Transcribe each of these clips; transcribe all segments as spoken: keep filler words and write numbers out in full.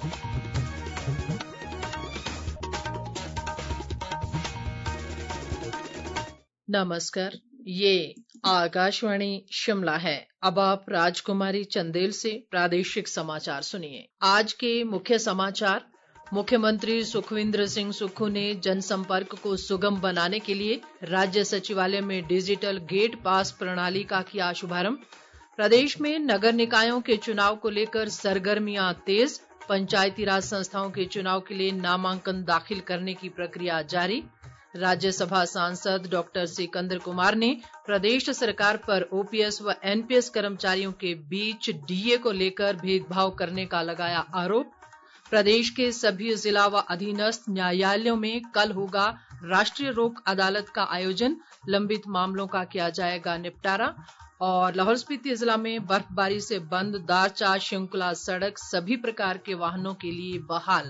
नमस्कार, ये आकाशवाणी शिमला है। अब आप राजकुमारी चंदेल से प्रादेशिक समाचार सुनिए। आज के मुख्य समाचार। मुख्यमंत्री सुखविंदर सिंह सुक्खू ने जनसंपर्क को सुगम बनाने के लिए राज्य सचिवालय में डिजिटल गेट पास प्रणाली का किया शुभारंभ। प्रदेश में नगर निकायों के चुनाव को लेकर सरगर्मियां तेज। पंचायती राज संस्थाओं के चुनाव के लिए नामांकन दाखिल करने की प्रक्रिया जारी। राज्यसभा सांसद डॉक्टर सिकंदर कुमार ने प्रदेश सरकार पर ओपीएस व एनपीएस कर्मचारियों के बीच डीए को लेकर भेदभाव करने का लगाया आरोप। प्रदेश के सभी जिला व अधीनस्थ न्यायालयों में कल होगा राष्ट्रीय लोक अदालत का आयोजन, लंबित मामलों का किया जाएगा निपटारा। और लाहौल स्पीति जिला में बर्फबारी से बंद दारचा श्रृंखला सड़क सभी प्रकार के वाहनों के लिए बहाल।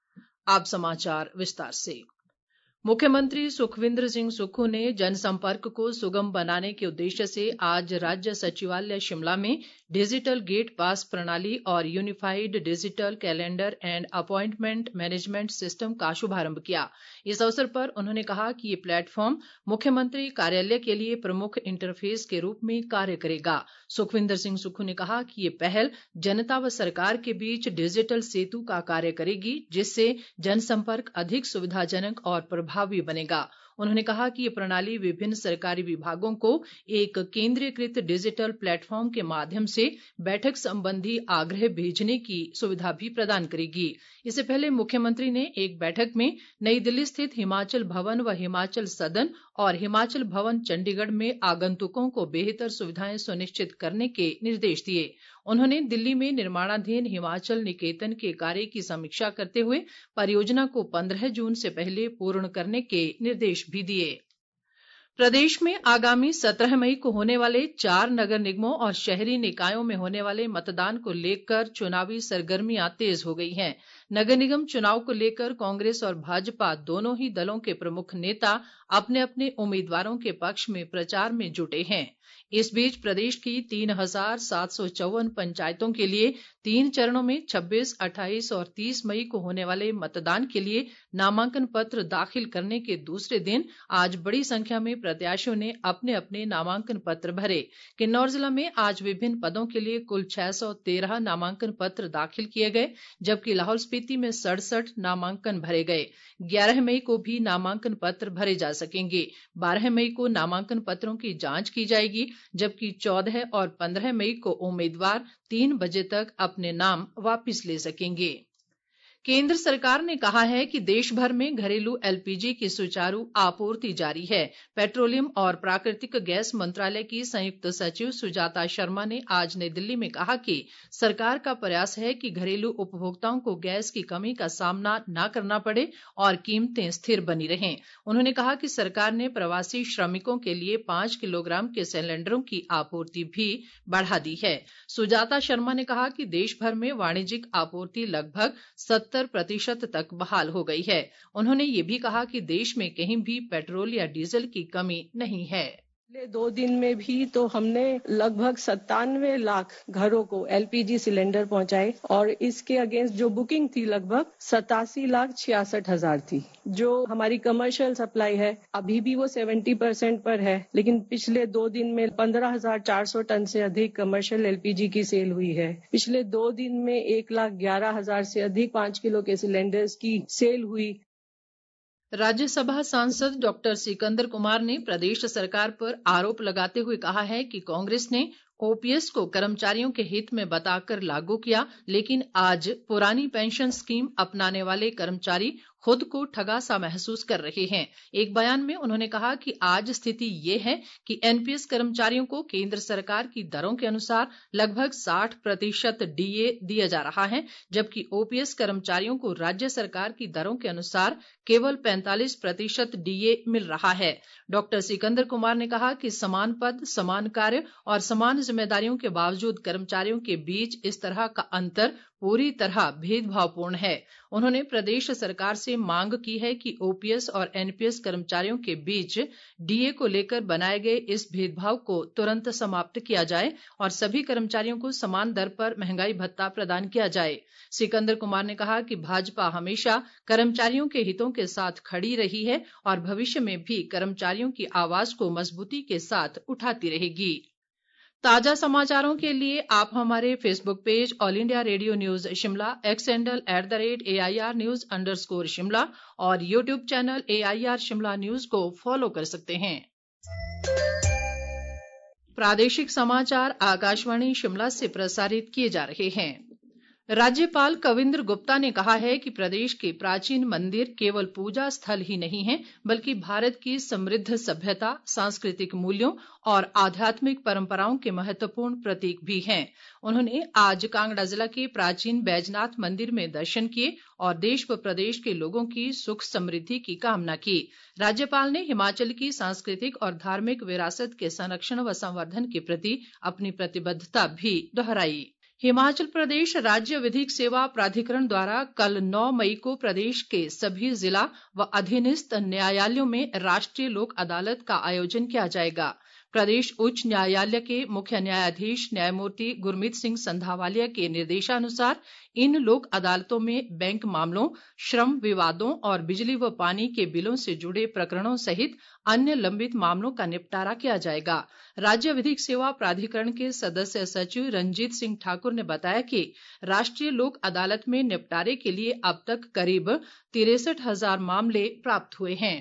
अब समाचार विस्तार से। मुख्यमंत्री सुखविंदर सिंह सुक्खू ने जनसंपर्क को सुगम बनाने के उद्देश्य से आज राज्य सचिवालय शिमला में डिजिटल गेट पास प्रणाली और unified digital calendar and appointment management system का शुभारंभ किया। इस अवसर पर उन्होंने कहा कि ये प्लेटफॉर्म मुख्यमंत्री कार्यालय के लिए प्रमुख इंटरफेस के रूप में कार्य करेगा। सुखविंदर सिंह सुक्खू ने कहा कि ये पहल जनता व सरकार के बीच डिजिटल सेतु का कार्य करेगी, जिससे जनसंपर्क अधिक सुविधाजनक और प्रभावी बनेगा। उन्होंने कहा कि ये प्रणाली विभिन्न सरकारी विभागों को एक केंद्रीकृत डिजिटल प्लेटफॉर्म के माध्यम से बैठक संबंधी आग्रह भेजने की सुविधा भी प्रदान करेगी। इससे पहले मुख्यमंत्री ने एक बैठक में नई दिल्ली स्थित हिमाचल भवन व हिमाचल सदन और हिमाचल भवन चंडीगढ़ में आगंतुकों को बेहतर सुविधाएं सुनिश्चित करने के निर्देश दिए। उन्होंने दिल्ली में निर्माणाधीन हिमाचल निकेतन के कार्य की समीक्षा करते हुए परियोजना को पंद्रह जून से पहले पूर्ण करने के निर्देश भी दिए। प्रदेश में आगामी सत्रह मई को होने वाले चार नगर निगमों और शहरी निकायों में होने वाले मतदान को लेकर चुनावी सरगर्मियां तेज हो गई हैं। नगर निगम चुनाव को लेकर कांग्रेस और भाजपा दोनों ही दलों के प्रमुख नेता अपने अपने उम्मीदवारों के पक्ष में प्रचार में जुटे हैं। इस बीच प्रदेश की तीन हजार सात सौ चौवन पंचायतों के लिए तीन चरणों में छब्बीस, अट्ठाईस और तीस मई को होने वाले मतदान के लिए नामांकन पत्र दाखिल करने के दूसरे दिन आज बड़ी संख्या में प्रत्याशियों ने अपने अपने नामांकन पत्र भरे। किन्नौर जिला में आज विभिन्न पदों के लिए कुल छह सौ तेरह नामांकन पत्र दाखिल किए गए, जबकि लाहौल स्पीति में सड़सठ नामांकन भरे गए। ग्यारह मई को भी नामांकन पत्र भरे जा सकेंगे। बारह मई को नामांकन पत्रों की जांच की जाएगी, जबकि चौदह और पंद्रह मई को उम्मीदवार तीन बजे तक अपने नाम वापस ले सकेंगे। केंद्र सरकार ने कहा है कि देश भर में घरेलू एलपीजी की सुचारू आपूर्ति जारी है। पेट्रोलियम और प्राकृतिक गैस मंत्रालय की संयुक्त सचिव सुजाता शर्मा ने आज नई दिल्ली में कहा कि सरकार का प्रयास है कि घरेलू उपभोक्ताओं को गैस की कमी का सामना न करना पड़े और कीमतें स्थिर बनी रहें। उन्होंने कहा कि सरकार ने प्रवासी श्रमिकों के लिए पांच किलोग्राम के सिलेंडरों की आपूर्ति भी बढ़ा दी है। सुजाता शर्मा ने कहा कि देश भर में वाणिज्यिक आपूर्ति लगभग सत्तर प्रतिशत तक बहाल हो गई है। उन्होंने ये भी कहा कि देश में कहीं भी पेट्रोल या डीजल की कमी नहीं है। पिछले दो दिन में भी तो हमने लगभग सत्तानवे लाख घरों को एलपीजी सिलेंडर पहुंचाए और इसके अगेंस्ट जो बुकिंग थी लगभग सतासी लाख छियासठ हजार थी। जो हमारी कमर्शियल सप्लाई है अभी भी वो सत्तर परसेंट पर है, लेकिन पिछले दो दिन में पंद्रह हजार चार सौ टन से अधिक कमर्शियल एलपीजी की सेल हुई है। पिछले दो दिन में एक लाख ग्यारह हजार से अधिक पांच किलो के सिलेंडर्स की सेल हुई। राज्यसभा सांसद डॉक्टर सिकंदर कुमार ने प्रदेश सरकार पर आरोप लगाते हुए कहा है कि कांग्रेस ने ओपीएस को कर्मचारियों के हित में बताकर लागू किया, लेकिन आज पुरानी पेंशन स्कीम अपनाने वाले कर्मचारी खुद को ठगा सा महसूस कर रहे हैं। एक बयान में उन्होंने कहा कि आज स्थिति ये है कि एनपीएस कर्मचारियों को केंद्र सरकार की दरों के अनुसार लगभग साठ प्रतिशत डीए दिया जा रहा है, जबकि ओपीएस कर्मचारियों को राज्य सरकार की दरों के अनुसार केवल पैंतालीस प्रतिशत डीए मिल रहा है। डॉक्टर सिकंदर कुमार ने कहा कि समान पद, समान कार्य और समान जिम्मेदारियों के बावजूद कर्मचारियों के बीच इस तरह का अंतर पूरी तरह भेदभावपूर्ण है। उन्होंने प्रदेश सरकार से मांग की है कि ओपीएस और एनपीएस कर्मचारियों के बीच डीए को लेकर बनाए गए इस भेदभाव को तुरंत समाप्त किया जाए और सभी कर्मचारियों को समान दर पर महंगाई भत्ता प्रदान किया जाए। सिकंदर कुमार ने कहा कि भाजपा हमेशा कर्मचारियों के हितों के साथ खड़ी रही है और भविष्य में भी कर्मचारियों की आवाज को मजबूती के साथ उठाती रहेगी। ताजा समाचारों के लिए आप हमारे Facebook page All India Radio news Shimla, X handle at the rate A I R news underscore Shimla और YouTube channel A I R Shimla news को फॉलो कर सकते हैं। प्रादेशिक समाचार आकाशवाणी शिमला से प्रसारित किए जा रहे हैं। राज्यपाल कविंद्र गुप्ता ने कहा है कि प्रदेश के प्राचीन मंदिर केवल पूजा स्थल ही नहीं है, बल्कि भारत की समृद्ध सभ्यता, सांस्कृतिक मूल्यों और आध्यात्मिक परंपराओं के महत्वपूर्ण प्रतीक भी हैं। उन्होंने आज कांगड़ा जिला के प्राचीन बैजनाथ मंदिर में दर्शन किए और देश व प्रदेश के लोगों की सुख समृद्धि की कामना की। राज्यपाल ने हिमाचल की सांस्कृतिक और धार्मिक विरासत के संरक्षण व संवर्धन के प्रति अपनी प्रतिबद्धता भी दोहराई। हिमाचल प्रदेश राज्य विधिक सेवा प्राधिकरण द्वारा कल नौ मई को प्रदेश के सभी जिला व अधीनस्थ न्यायालयों में राष्ट्रीय लोक अदालत का आयोजन किया जाएगा। प्रदेश उच्च न्यायालय के मुख्य न्यायाधीश न्यायमूर्ति गुरमीत सिंह संधावालिया के निर्देशानुसार इन लोक अदालतों में बैंक मामलों, श्रम विवादों और बिजली व पानी के बिलों से जुड़े प्रकरणों सहित अन्य लंबित मामलों का निपटारा किया जाएगा। राज्य विधिक सेवा प्राधिकरण के सदस्य सचिव रंजीत सिंह ठाकुर ने बताया कि राष्ट्रीय लोक अदालत में निपटारे के लिए अब तक करीब तिरसठ हजार मामले प्राप्त हुए हैं।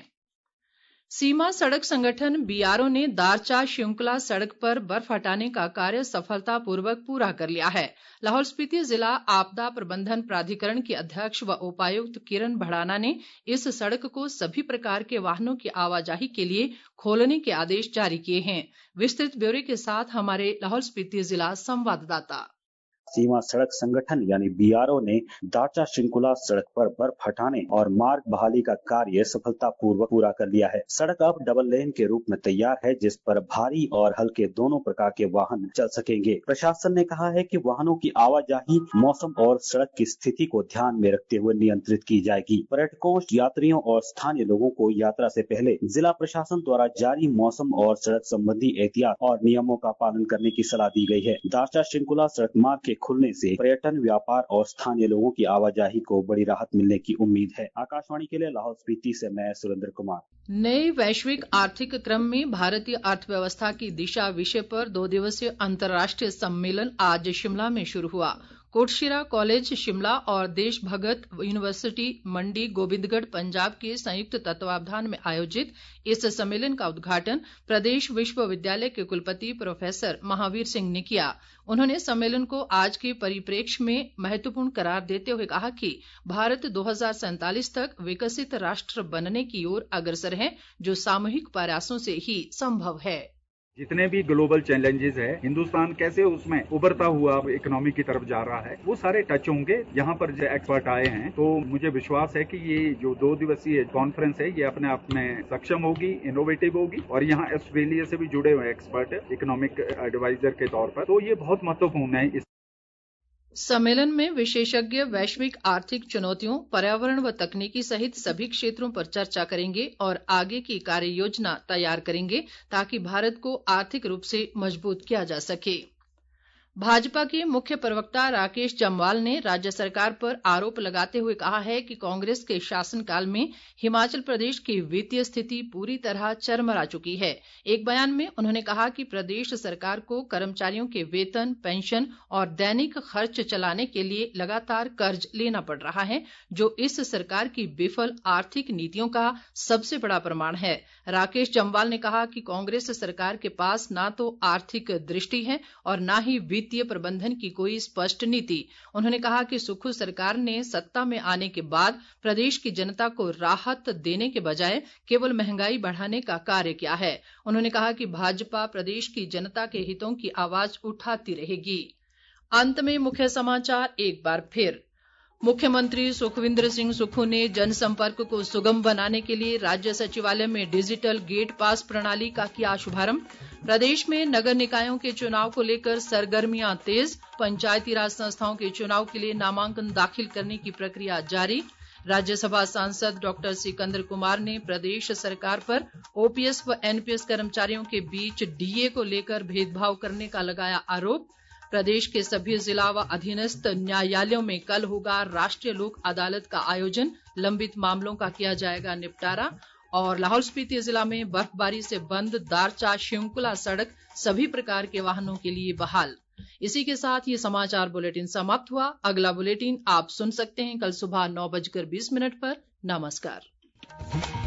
सीमा सड़क संगठन बीआरओ ने दारचा श्रृंखला सड़क पर बर्फ हटाने का कार्य सफलतापूर्वक पूरा कर लिया है। लाहौल स्पीति जिला आपदा प्रबंधन प्राधिकरण की अध्यक्ष व उपायुक्त किरण भड़ाना ने इस सड़क को सभी प्रकार के वाहनों की आवाजाही के लिए खोलने के आदेश जारी किए हैं। विस्तृत ब्यौरे के साथ हमारे लाहौल स्पीति जिला संवाददाता। सीमा सड़क संगठन यानी बीआरओ ने दारचा श्रृंखला सड़क पर बर्फ हटाने और मार्ग बहाली का कार्य सफलतापूर्वक पूरा कर लिया है। सड़क अब डबल लेन के रूप में तैयार है, जिस पर भारी और हल्के दोनों प्रकार के वाहन चल सकेंगे। प्रशासन ने कहा है कि वाहनों की आवाजाही मौसम और सड़क की स्थिति को ध्यान में रखते हुए नियंत्रित की जाएगी। पर्यटकों, यात्रियों और स्थानीय लोगों को यात्रा से पहले जिला प्रशासन द्वारा जारी मौसम और सड़क संबंधी एहतियात और नियमों का पालन करने की सलाह दी गई है। दारचा श्रृंखला सड़क मार्ग के खुलने से पर्यटन, व्यापार और स्थानीय लोगों की आवाजाही को बड़ी राहत मिलने की उम्मीद है। आकाशवाणी के लिए लाहौल स्पीति से मैं सुरेंद्र कुमार। नए वैश्विक आर्थिक क्रम में भारतीय अर्थव्यवस्था की दिशा विषय पर दो दिवसीय अंतर्राष्ट्रीय सम्मेलन आज शिमला में शुरू हुआ। कोटशिरा कॉलेज शिमला और देश भगत यूनिवर्सिटी मंडी गोबिंदगढ़ पंजाब के संयुक्त तत्वावधान में आयोजित इस सम्मेलन का उद्घाटन प्रदेश विश्वविद्यालय के कुलपति प्रोफेसर महावीर सिंह ने किया। उन्होंने सम्मेलन को आज के परिप्रेक्ष्य में महत्वपूर्ण करार देते हुए कहा कि भारत दो हजार सैंतालीस तक विकसित राष्ट्र बनने की ओर अग्रसर है, जो सामूहिक प्रयासों से ही संभव है। जितने भी ग्लोबल चैलेंजेस है, हिंदुस्तान कैसे उसमें उभरता हुआ इकोनॉमी की तरफ जा रहा है, वो सारे टच होंगे। यहाँ पर जो एक्सपर्ट आए हैं, तो मुझे विश्वास है कि ये जो दो दिवसीय कॉन्फ्रेंस है, ये अपने आप में सक्षम होगी, इनोवेटिव होगी। और यहाँ ऑस्ट्रेलिया से भी जुड़े हुए एक्सपर्ट इकोनॉमिक एडवाइजर के तौर पर, तो ये बहुत महत्वपूर्ण है। सम्मेलन में विशेषज्ञ वैश्विक आर्थिक चुनौतियों, पर्यावरण व तकनीकी सहित सभी क्षेत्रों पर चर्चा करेंगे और आगे की कार्य योजना तैयार करेंगे ताकि भारत को आर्थिक रूप से मजबूत किया जा सके। भाजपा के मुख्य प्रवक्ता राकेश जम्वाल ने राज्य सरकार पर आरोप लगाते हुए कहा है कि कांग्रेस के शासनकाल में हिमाचल प्रदेश की वित्तीय स्थिति पूरी तरह चरमरा चुकी है। एक बयान में उन्होंने कहा कि प्रदेश सरकार को कर्मचारियों के वेतन, पेंशन और दैनिक खर्च चलाने के लिए लगातार कर्ज लेना पड़ रहा है, जो इस सरकार की विफल आर्थिक नीतियों का सबसे बड़ा प्रमाण है। राकेश जम्वाल ने कहा कि कांग्रेस सरकार के पास न तो आर्थिक दृष्टि है और न ही वित्तीय प्रबंधन की कोई स्पष्ट नीति। उन्होंने कहा कि सुक्खू सरकार ने सत्ता में आने के बाद प्रदेश की जनता को राहत देने के बजाय केवल महंगाई बढ़ाने का कार्य किया है। उन्होंने कहा कि भाजपा प्रदेश की जनता के हितों की आवाज उठाती रहेगी। अंत में मुख्य समाचार एक बार फिर। मुख्यमंत्री सुखविंदर सिंह सुक्खू ने जनसंपर्क को सुगम बनाने के लिए राज्य सचिवालय में डिजिटल गेट पास प्रणाली का किया शुभारंभ। प्रदेश में नगर निकायों के चुनाव को लेकर सरगर्मियां तेज। पंचायती राज संस्थाओं के चुनाव के लिए नामांकन दाखिल करने की प्रक्रिया जारी। राज्यसभा सांसद डॉक्टर सिकंदर कुमार ने प्रदेश सरकार पर ओपीएस व एनपीएस कर्मचारियों के बीच डीए को लेकर भेदभाव करने का लगाया आरोप। प्रदेश के सभी जिला व अधीनस्थ न्यायालयों में कल होगा राष्ट्रीय लोक अदालत का आयोजन। लंबित मामलों का किया जाएगा निपटारा। और लाहौल स्पीति जिला में बर्फबारी से बंद दारचा शिंकुला सड़क सभी प्रकार के वाहनों के लिए बहाल। इसी के साथ ये समाचार बुलेटिन समाप्त हुआ। अगला बुलेटिन आप सुन सकते हैं कल सुबह नौ बजकर बीस मिनट पर। नमस्कार।